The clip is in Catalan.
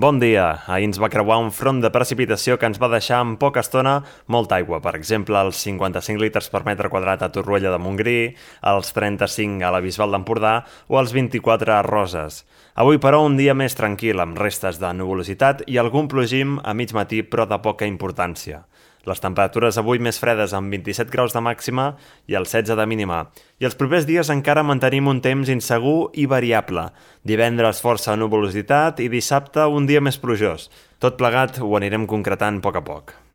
Bon dia. Ahir ens va creuar un front de precipitació que ens va deixar en poca estona molta aigua. Per exemple, els 55 litres per metre quadrat a Torroella de Montgrí, els 35 a la Bisbal d'Empordà o els 24 a Roses. Avui, però, un dia més tranquil, amb restes de nuvolositat i algun plogim a mig matí, però de poca importància. Les temperatures avui més fredes amb 27 graus de màxima i el 16 de mínima. I els propers dies encara mantenim un temps insegur i variable. Divendres força nuvolositat i dissabte un dia més plujós. Tot plegat ho anirem concretant a poc.